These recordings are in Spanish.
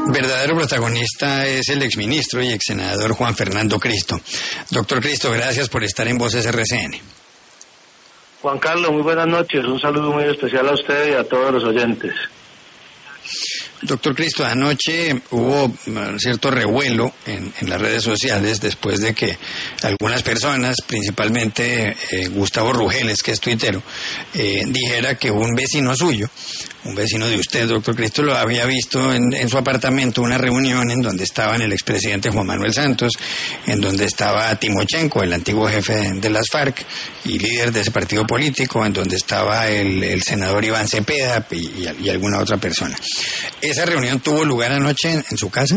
verdadero protagonista es el exministro y exsenador Juan Fernando Cristo. Doctor Cristo, gracias por estar en Voces RCN. Juan Carlos, muy buenas noches. Un saludo muy especial a usted y a todos los oyentes. Doctor Cristo, anoche hubo cierto revuelo en las redes sociales después de que algunas personas, principalmente Gustavo Rugeles, que es tuitero, dijera que un vecino suyo, un vecino de usted, doctor Cristo, lo había visto en su apartamento, una reunión en donde estaban el expresidente Juan Manuel Santos, en donde estaba Timochenko, el antiguo jefe de las FARC y líder de ese partido político, en donde estaba el senador Iván Cepeda y alguna otra persona. ¿Esa reunión tuvo lugar anoche en su casa?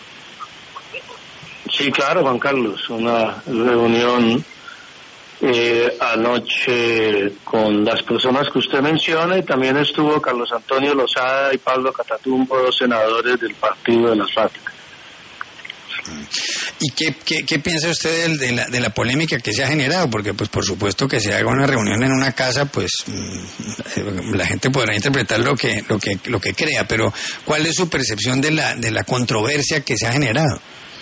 Sí, claro, Juan Carlos, una reunión anoche con las personas que usted menciona, y también estuvo Carlos Antonio Lozada y Pablo Catatumbo, dos senadores del partido de las FARC. ¿Y qué piensa usted de la polémica que se ha generado? Porque pues por supuesto que se haga una reunión en una casa, pues la gente podrá interpretar lo que crea, pero ¿cuál es su percepción de la controversia que se ha generado?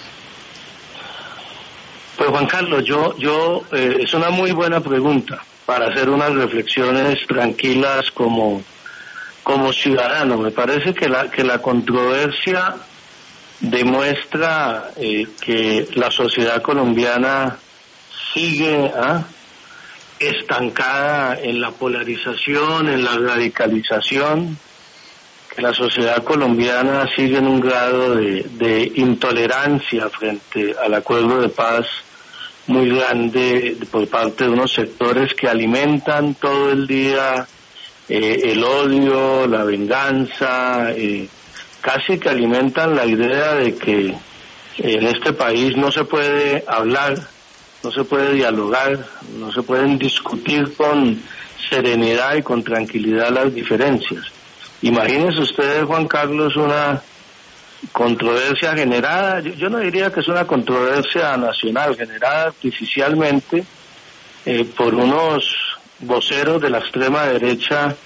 Pues Juan Carlos, yo es una muy buena pregunta para hacer unas reflexiones tranquilas como ciudadano. Me parece que la controversia demuestra que la sociedad colombiana sigue estancada en la polarización, en la radicalización, que la sociedad colombiana sigue en un grado de intolerancia frente al acuerdo de paz muy grande por parte de unos sectores que alimentan todo el día el odio, la venganza, casi que alimentan la idea de que en este país no se puede hablar, no se puede dialogar, no se pueden discutir con serenidad y con tranquilidad las diferencias. Imagínense ustedes, Juan Carlos, una controversia generada, yo no diría que es una controversia nacional, generada artificialmente por unos voceros de la extrema derecha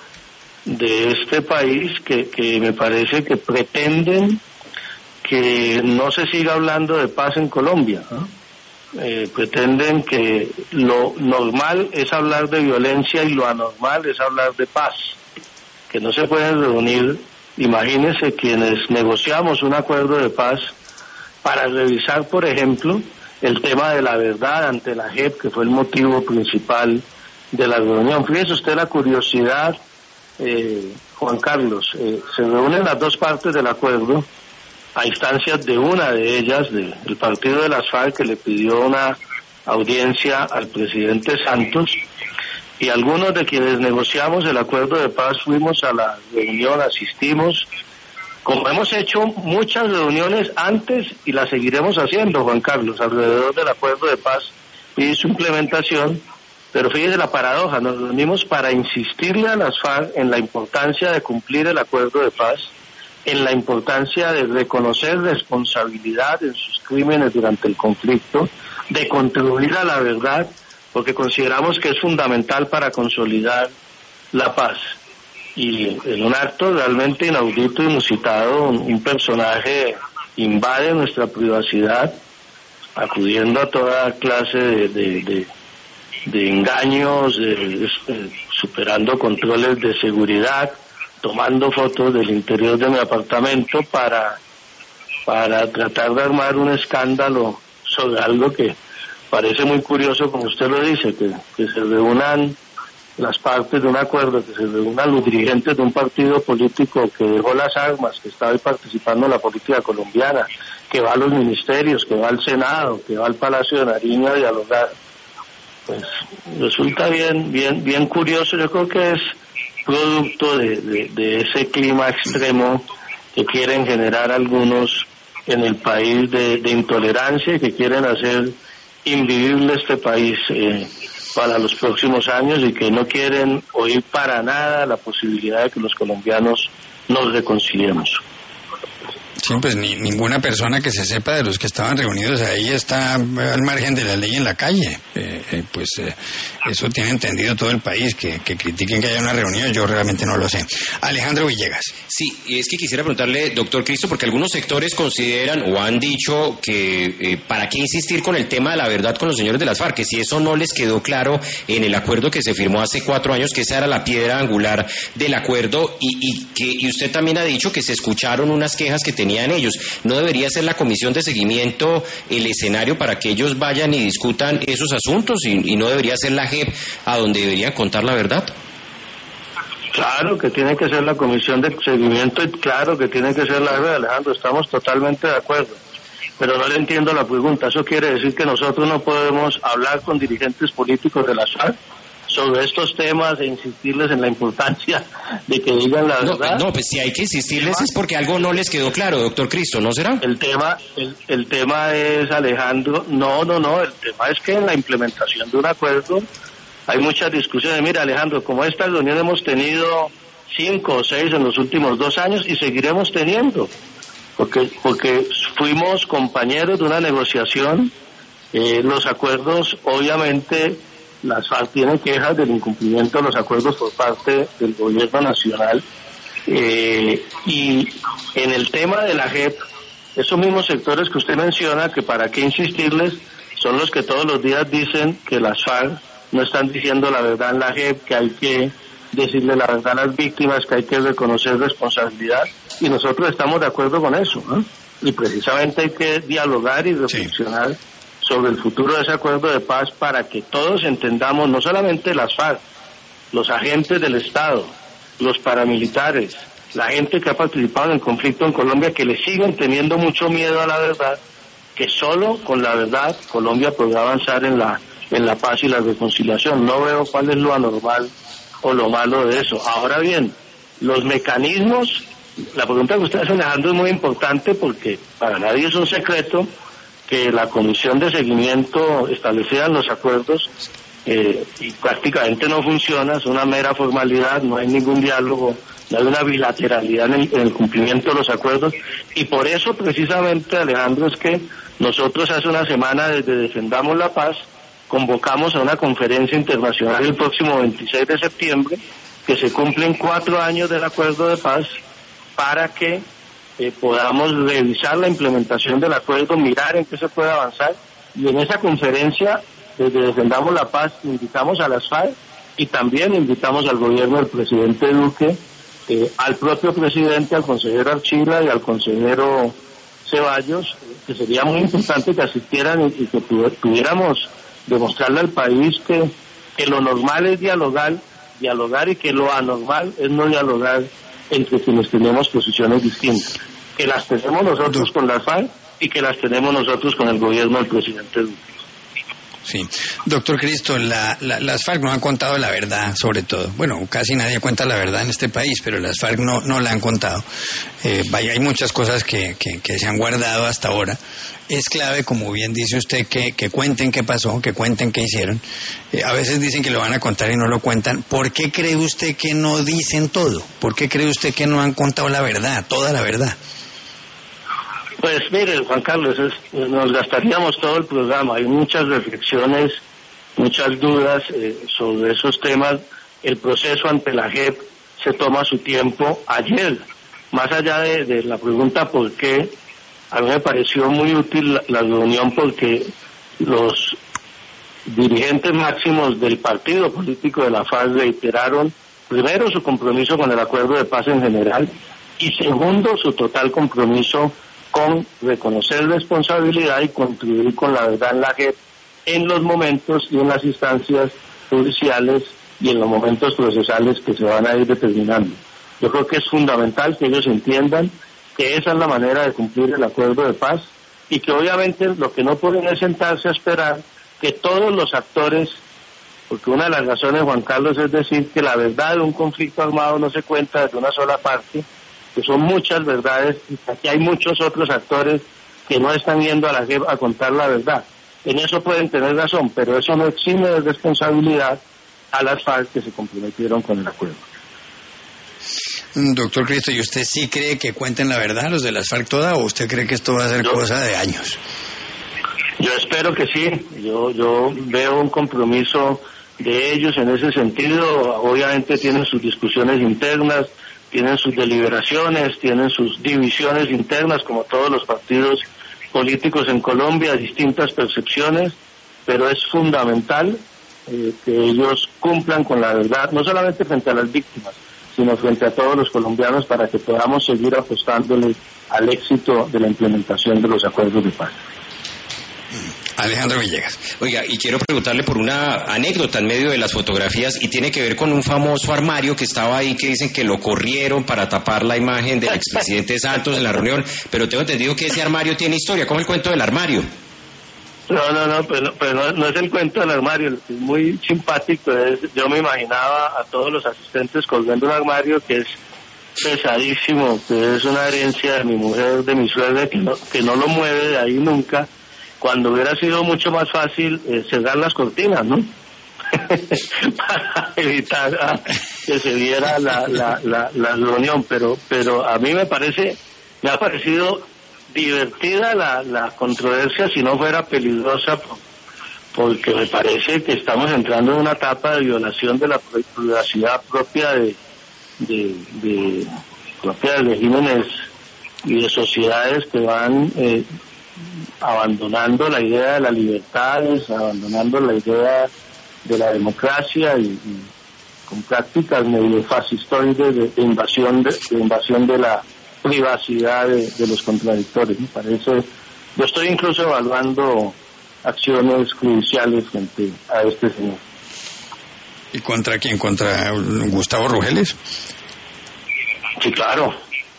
de este país que me parece que pretenden que no se siga hablando de paz en Colombia, ¿no? Pretenden que lo normal es hablar de violencia y lo anormal es hablar de paz, que no se pueden reunir. Imagínense quienes negociamos un acuerdo de paz para revisar, por ejemplo, el tema de la verdad ante la JEP, que fue el motivo principal de la reunión. Fíjese usted la curiosidad, Juan Carlos, se reúnen las dos partes del acuerdo a instancias de una de ellas, del partido de las FARC, que le pidió una audiencia al presidente Santos, y algunos de quienes negociamos el acuerdo de paz fuimos a la reunión, asistimos, como hemos hecho muchas reuniones antes y las seguiremos haciendo, Juan Carlos, alrededor del acuerdo de paz y su implementación. Pero fíjese la paradoja, nos reunimos para insistirle a las FARC en la importancia de cumplir el acuerdo de paz, en la importancia de reconocer responsabilidad en sus crímenes durante el conflicto, de contribuir a la verdad, porque consideramos que es fundamental para consolidar la paz. Y en un acto realmente inaudito, inusitado, un personaje invade nuestra privacidad, acudiendo a toda clase de engaños, superando controles de seguridad, tomando fotos del interior de mi apartamento para tratar de armar un escándalo sobre algo que parece muy curioso, como usted lo dice, que se reúnan las partes de un acuerdo, que se reúnan los dirigentes de un partido político que dejó las armas, que está hoy participando en la política colombiana, que va a los ministerios, que va al Senado, que va al Palacio de Nariño a dialogar. Pues resulta bien curioso. Yo creo que es producto de ese clima extremo que quieren generar algunos en el país de intolerancia, y que quieren hacer invivible este país para los próximos años, y que no quieren oír para nada la posibilidad de que los colombianos nos reconciliemos. Sí, pues ninguna persona que se sepa de los que estaban reunidos ahí está al margen de la ley en la calle. Eso tiene entendido todo el país, que critiquen que haya una reunión, yo realmente no lo sé. Alejandro Villegas. Sí, es que quisiera preguntarle, doctor Cristo, porque algunos sectores consideran o han dicho que ¿para qué insistir con el tema de la verdad con los señores de las FARC? Que si eso no les quedó claro en el acuerdo que se firmó hace 4 años, que esa era la piedra angular del acuerdo, y usted también ha dicho que se escucharon unas quejas que tenían ellos. ¿No debería ser la comisión de seguimiento el escenario para que ellos vayan y discutan esos asuntos y no debería ser la JEP a donde deberían contar la verdad? Claro que tiene que ser la comisión de seguimiento y claro que tiene que ser la JEP, Alejandro, estamos totalmente de acuerdo. Pero no le entiendo la pregunta. ¿Eso quiere decir que nosotros no podemos hablar con dirigentes políticos de las FARC sobre estos temas e insistirles en la importancia de que digan la verdad? No, pues si hay que insistirles es porque algo no les quedó claro, doctor Cristo, ¿no será? El tema es, Alejandro, no, el tema es que en la implementación de un acuerdo hay muchas discusiones. Mira, Alejandro, como esta reunión hemos tenido 5 o 6 en los últimos 2 años y seguiremos teniendo, porque fuimos compañeros de una negociación. Los acuerdos, obviamente, las FARC tienen quejas del incumplimiento de los acuerdos por parte del gobierno nacional, y en el tema de la JEP, esos mismos sectores que usted menciona, que para qué insistirles, son los que todos los días dicen que las FARC no están diciendo la verdad en la JEP, que hay que decirle la verdad a las víctimas, que hay que reconocer responsabilidad, y nosotros estamos de acuerdo con eso, ¿no? Y precisamente hay que dialogar y reflexionar sobre el futuro de ese acuerdo de paz para que todos entendamos, no solamente las FARC, los agentes del Estado, los paramilitares, la gente que ha participado en el conflicto en Colombia, que le siguen teniendo mucho miedo a la verdad, que solo con la verdad Colombia podrá avanzar en la paz y la reconciliación. No veo cuál es lo anormal o lo malo de eso. Ahora bien, los mecanismos, la pregunta que usted hace, Alejandro, es muy importante porque para nadie es un secreto que la comisión de seguimiento establecida en los acuerdos y prácticamente no funciona, es una mera formalidad, no hay ningún diálogo, no hay una bilateralidad en el cumplimiento de los acuerdos, y por eso precisamente, Alejandro, es que nosotros hace una semana desde Defendamos la Paz convocamos a una conferencia internacional el próximo 26 de septiembre, que se cumplen 4 años del acuerdo de paz, para que podamos revisar la implementación del acuerdo, mirar en qué se puede avanzar, y en esa conferencia, desde Defendamos la Paz, invitamos a las FARC y también invitamos al gobierno del presidente Duque, al propio presidente, al consejero Archila y al consejero Ceballos, que sería muy importante que asistieran y que pudiéramos demostrarle al país que lo normal es dialogar y que lo anormal es no dialogar entre quienes tenemos posiciones distintas, que las tenemos nosotros con las FARC y que las tenemos nosotros con el gobierno del presidente Duque. Sí, doctor Cristo, las FARC no han contado la verdad, sobre todo. Bueno, casi nadie cuenta la verdad en este país, pero las FARC no la han contado. Hay muchas cosas que se han guardado hasta ahora. Es clave, como bien dice usted, que cuenten qué pasó, que cuenten qué hicieron. A veces dicen que lo van a contar y no lo cuentan. ¿Por qué cree usted que no dicen todo? ¿Por qué cree usted que no han contado la verdad, toda la verdad? Pues mire, Juan Carlos, nos gastaríamos todo el programa. Hay muchas reflexiones, muchas dudas sobre esos temas. El proceso ante la JEP se toma su tiempo. Ayer, más allá de la pregunta por qué, a mí me pareció muy útil la reunión porque los dirigentes máximos del partido político de la FARC reiteraron, primero, su compromiso con el acuerdo de paz en general y segundo, su total compromiso con reconocer responsabilidad y contribuir con la verdad en la JEP en los momentos y en las instancias judiciales y en los momentos procesales que se van a ir determinando. Yo creo que es fundamental que ellos entiendan que esa es la manera de cumplir el acuerdo de paz y que obviamente lo que no pueden es sentarse a esperar que todos los actores, porque una de las razones, Juan Carlos, es decir que la verdad de un conflicto armado no se cuenta desde una sola parte, que son muchas verdades y que aquí hay muchos otros actores que no están yendo a la JEP a contar la verdad. En eso pueden tener razón, pero eso no exime de responsabilidad a las FARC que se comprometieron con el acuerdo. Doctor Cristo, ¿y usted sí cree que cuenten la verdad los de las FARC toda o usted cree que esto va a ser cosa de años? Yo espero que sí. Yo veo un compromiso de ellos en ese sentido. Obviamente tienen sus discusiones internas, tienen sus deliberaciones, tienen sus divisiones internas, como todos los partidos políticos en Colombia, distintas percepciones, pero es fundamental que ellos cumplan con la verdad, no solamente frente a las víctimas, sino frente a todos los colombianos, para que podamos seguir apostándole al éxito de la implementación de los acuerdos de paz. Alejandro Villegas. Oiga, y quiero preguntarle por una anécdota en medio de las fotografías, y tiene que ver con un famoso armario que estaba ahí, que dicen que lo corrieron para tapar la imagen del expresidente Santos en la reunión, pero tengo entendido que ese armario tiene historia. ¿Cómo el cuento del armario? No, pero no es el cuento del armario, es muy simpático. Yo me imaginaba a todos los asistentes colgando un armario que es pesadísimo, que es una herencia de mi mujer, de mi suegra, que no lo mueve de ahí nunca, cuando hubiera sido mucho más fácil cerrar las cortinas, ¿no? Para evitar que se viera la reunión, pero a mí me ha parecido divertida la controversia, si no fuera peligrosa, porque me parece que estamos entrando en una etapa de violación de la privacidad propia de regímenes y de sociedades que van abandonando la idea de las libertades, abandonando la idea de la democracia y con prácticas medio fascistoides de invasión de la privacidad de los contradictores. Me parece, yo estoy incluso evaluando acciones judiciales frente a este señor. ¿Y contra quién? ¿Contra Gustavo Rugeles? Sí, claro.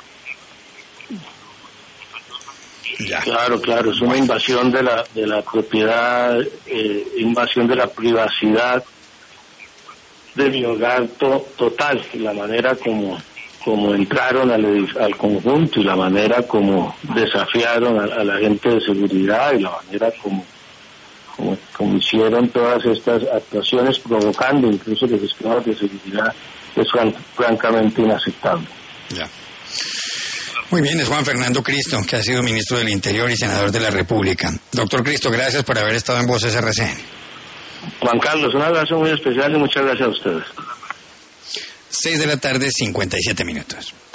Ya. Claro, es una invasión de la propiedad, invasión de la privacidad de mi hogar total, y la manera como entraron al conjunto, y la manera como desafiaron a la gente de seguridad, y la manera como hicieron todas estas actuaciones, provocando incluso los esquemas de seguridad, es francamente inaceptable. Ya. Muy bien, es Juan Fernando Cristo, que ha sido ministro del Interior y senador de la República. Doctor Cristo, gracias por haber estado en Voces RCN. Juan Carlos, un abrazo muy especial y muchas gracias a ustedes. 6 de la tarde, 57 minutos.